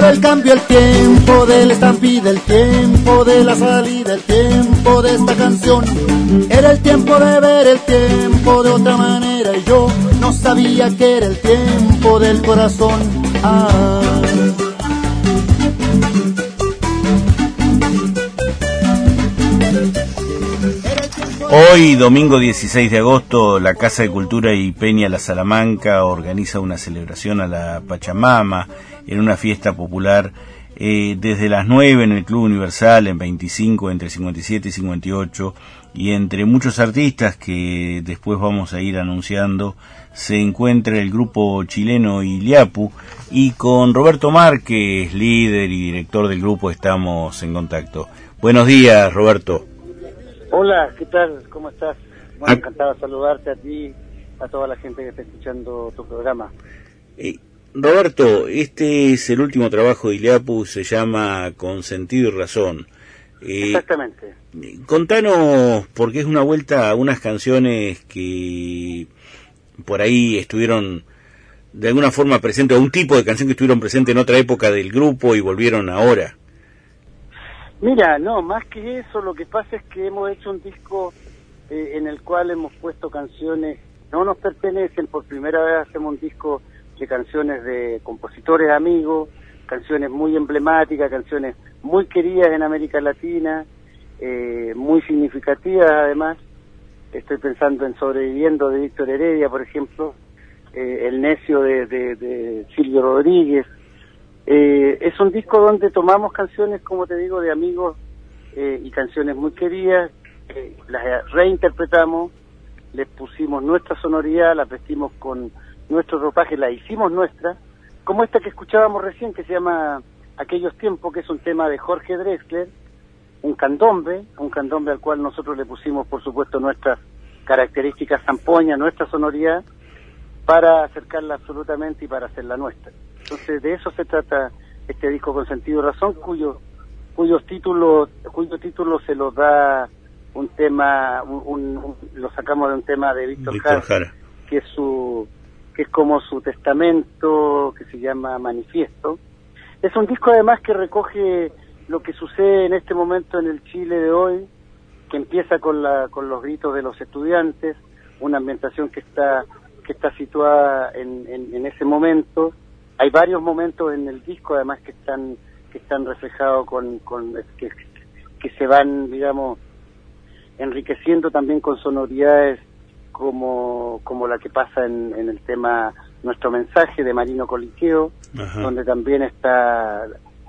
el cambio, el tiempo de la estampida, el tiempo de la salida, el tiempo de esta canción. Era el tiempo de ver el tiempo de otra manera y yo no sabía que era el tiempo del corazón. Hoy, domingo 16 de agosto, la Casa de Cultura y Peña La Salamanca organiza una celebración a la Pachamama en una fiesta popular desde las 9 en el Club Universal, en 25, entre 57 y 58, y entre muchos artistas que después vamos a ir anunciando, se encuentra el grupo chileno Iliapu, y con Roberto Márquez, líder y director del grupo, estamos en contacto. Buenos días, Roberto. Hola, ¿qué tal? ¿Cómo estás? Bueno, encantado de saludarte a ti, a toda la gente que está escuchando tu programa. Roberto, este es el último trabajo de Iliapu, se llama Con Sentido y Razón. Exactamente. Contanos, porque es una vuelta a unas canciones que por ahí estuvieron de alguna forma presentes, o un tipo de canción que estuvieron presentes en otra época del grupo y volvieron ahora. Mira, no, más que eso, lo que pasa es que hemos hecho un disco en el cual hemos puesto canciones, no nos pertenecen, por primera vez hacemos un disco de canciones de compositores amigos, canciones muy emblemáticas, canciones muy queridas en América Latina, muy significativas además. Estoy pensando en Sobreviviendo de Víctor Heredia, por ejemplo, El Necio de Silvio Rodríguez. Es un disco donde tomamos canciones, como te digo, de amigos y canciones muy queridas, las reinterpretamos, les pusimos nuestra sonoridad, las vestimos con nuestro ropaje, la hicimos nuestra, como esta que escuchábamos recién, que se llama Aquellos Tiempos, que es un tema de Jorge Drexler, un candombe al cual nosotros le pusimos, por supuesto, nuestras características zampoñas, nuestra sonoridad, para acercarla absolutamente y para hacerla nuestra. Entonces, de eso se trata este disco Con Sentido y Razón, cuyo título se los da un tema, lo sacamos de un tema de Víctor Jara, que es como su testamento, que se llama Manifiesto. Es un disco además que recoge lo que sucede en este momento en el Chile de hoy, que empieza con los gritos de los estudiantes, una ambientación que está situada en ese momento. Hay varios momentos en el disco además que están reflejados que se van, digamos, enriqueciendo también con sonoridades como la que pasa en el tema Nuestro Mensaje de Marino Coliqueo, donde también está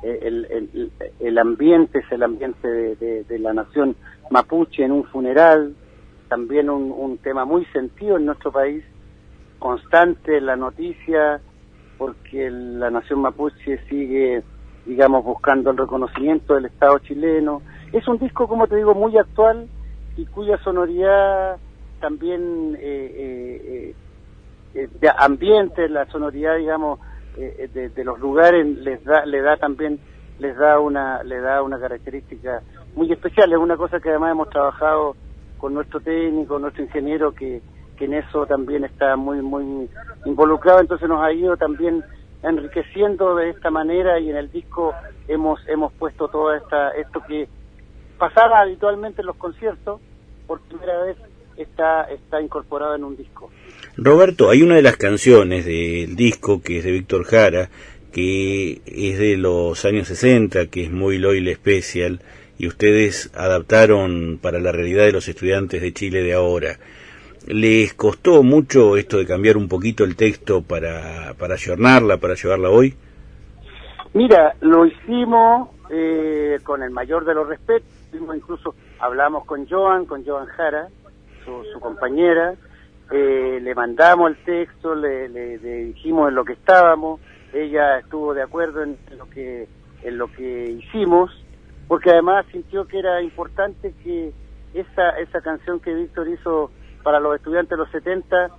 el ambiente, es el ambiente de la nación mapuche en un funeral, también un tema muy sentido en nuestro país, constante en la noticia, porque la nación mapuche sigue, digamos, buscando el reconocimiento del Estado chileno. Es un disco, como te digo, muy actual y cuya sonoridad también de ambiente, la sonoridad, digamos, de los lugares le da una característica muy especial. Es una cosa que además hemos trabajado con nuestro técnico, nuestro ingeniero, que en eso también está muy involucrado, entonces nos ha ido también enriqueciendo de esta manera, y en el disco hemos puesto todo esto que pasaba habitualmente en los conciertos, por primera vez está incorporado en un disco. Roberto, hay una de las canciones del disco que es de Víctor Jara, que es de los años 60, que es Muy Loyle Special, y ustedes adaptaron para la realidad de los estudiantes de Chile de ahora. ¿Les costó mucho esto de cambiar un poquito el texto para ayornarla, para llevarla hoy? Mira, lo hicimos con el mayor de los respetos, incluso hablamos con Joan Jara, su compañera, le mandamos el texto, le dijimos en lo que estábamos, ella estuvo de acuerdo en lo que hicimos, porque además sintió que era importante que esa canción que Víctor hizo para los estudiantes de los 70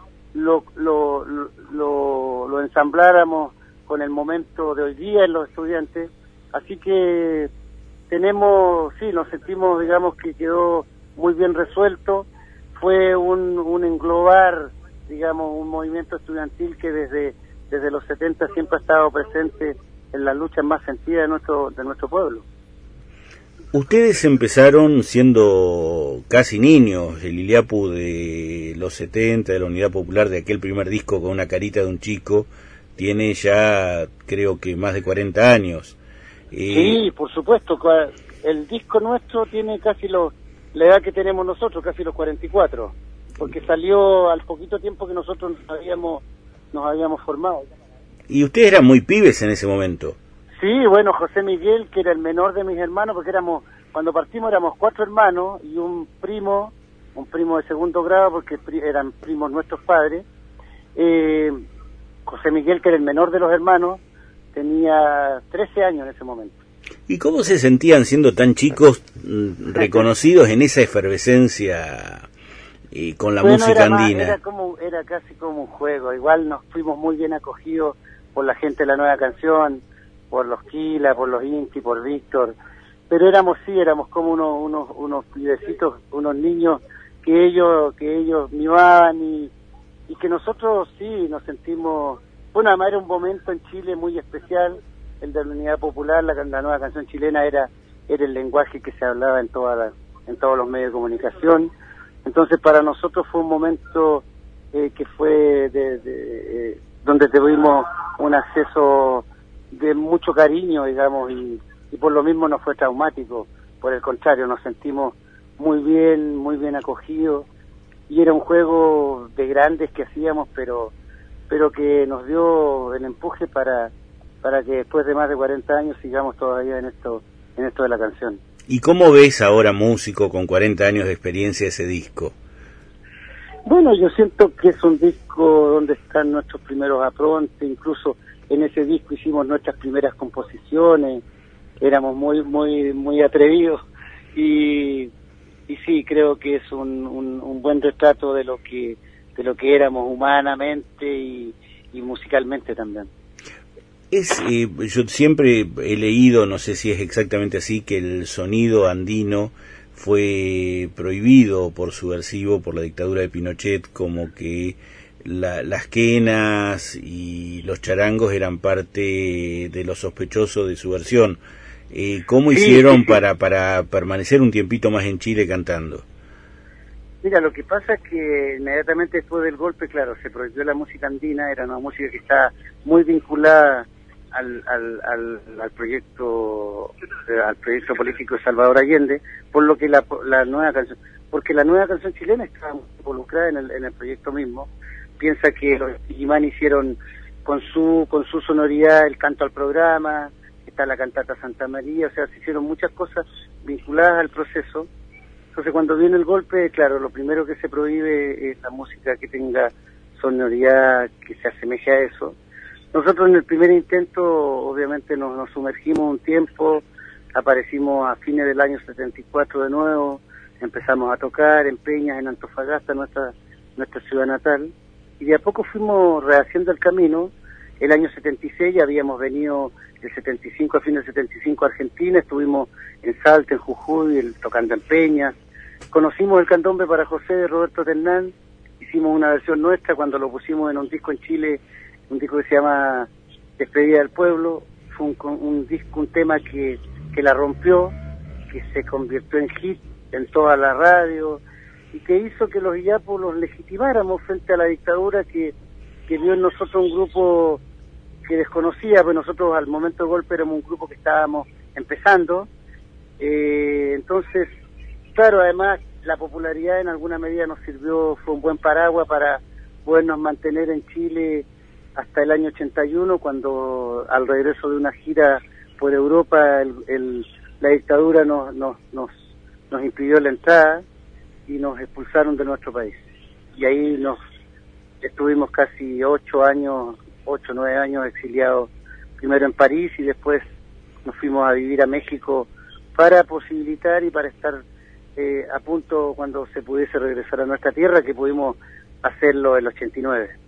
lo ensambláramos con el momento de hoy día en los estudiantes, así que nos sentimos, digamos, que quedó muy bien resuelto. Fue un englobar, digamos, un movimiento estudiantil que desde los 70 siempre ha estado presente en las luchas más sentidas de nuestro pueblo. Ustedes empezaron siendo casi niños, el Iliapu de los 70, de la Unidad Popular, de aquel primer disco con una carita de un chico, tiene ya creo que más de 40 años. Sí, por supuesto, el disco nuestro tiene casi la edad que tenemos nosotros, casi los 44, porque salió al poquito tiempo que nosotros nos habíamos formado. ¿Y ustedes eran muy pibes en ese momento? Sí, bueno, José Miguel, que era el menor de mis hermanos, porque cuando partimos éramos 4 hermanos y un primo de segundo grado, porque eran primos nuestros padres. José Miguel, que era el menor de los hermanos, tenía 13 años en ese momento. ¿Y cómo se sentían siendo tan chicos, reconocidos en esa efervescencia con la música andina? Era casi como un juego. Igual nos fuimos muy bien acogidos por la gente de la Nueva Canción, por los Quila, por los Inti, por Víctor, pero éramos como unos pibecitos, unos niños que ellos mimaban y que nosotros sí nos sentimos. Bueno, además era un momento en Chile muy especial, el de la Unidad Popular, la Nueva Canción chilena era el lenguaje que se hablaba en todos los medios de comunicación. Entonces para nosotros fue un momento que fue donde tuvimos un acceso de mucho cariño, digamos, y por lo mismo no fue traumático. Por el contrario, nos sentimos muy bien acogidos, y era un juego de grandes que hacíamos, pero que nos dio el empuje para que después de más de 40 años sigamos todavía en esto de la canción. ¿Y cómo ves ahora, músico con 40 años de experiencia, ese disco? Bueno, yo siento que es un disco donde están nuestros primeros aprontes, incluso en ese disco hicimos nuestras primeras composiciones, éramos muy atrevidos, y sí, creo que es un buen retrato de lo que éramos humanamente y musicalmente también. Yo siempre he leído, no sé si es exactamente así, que el sonido andino fue prohibido por subversivo por la dictadura de Pinochet, como que las quenas y los charangos eran parte de lo sospechoso de subversión. ¿Cómo hicieron para permanecer un tiempito más en Chile cantando? Mira, lo que pasa es que inmediatamente después del golpe, claro, se prohibió la música andina, era una música que está muy vinculada al proyecto político de Salvador Allende, por lo que la nueva canción, porque la nueva canción chilena estaba involucrada en el proyecto mismo. Piensa que los Imán hicieron con su sonoridad el canto al programa, está la cantata Santa María, o sea, se hicieron muchas cosas vinculadas al proceso. Entonces cuando viene el golpe, claro, lo primero que se prohíbe es la música que tenga sonoridad que se asemeje a eso. Nosotros en el primer intento obviamente nos sumergimos un tiempo, aparecimos a fines del año 74 de nuevo, empezamos a tocar en peñas en Antofagasta, nuestra ciudad natal, y de a poco fuimos rehaciendo el camino. El año 76 ya habíamos venido, el 75, a fin del 75 a Argentina, estuvimos en Salta, en Jujuy, tocando en peñas, conocimos el candombe para José de Roberto Ternán, hicimos una versión nuestra cuando lo pusimos en un disco en Chile, un disco que se llama Despedida del Pueblo. Fue un tema que la rompió, que se convirtió en hit en toda la radio, y que hizo que los Illapus los legitimáramos frente a la dictadura que vio en nosotros un grupo que desconocía, pues nosotros al momento del golpe éramos un grupo que estábamos empezando. Entonces, claro, además la popularidad en alguna medida nos sirvió, fue un buen paraguas para podernos mantener en Chile hasta el año 81, cuando al regreso de una gira por Europa la dictadura nos impidió la entrada y nos expulsaron de nuestro país. Y ahí estuvimos casi 8 o 9 años exiliados, primero en París y después nos fuimos a vivir a México para posibilitar y para estar a punto cuando se pudiese regresar a nuestra tierra, que pudimos hacerlo en el 89.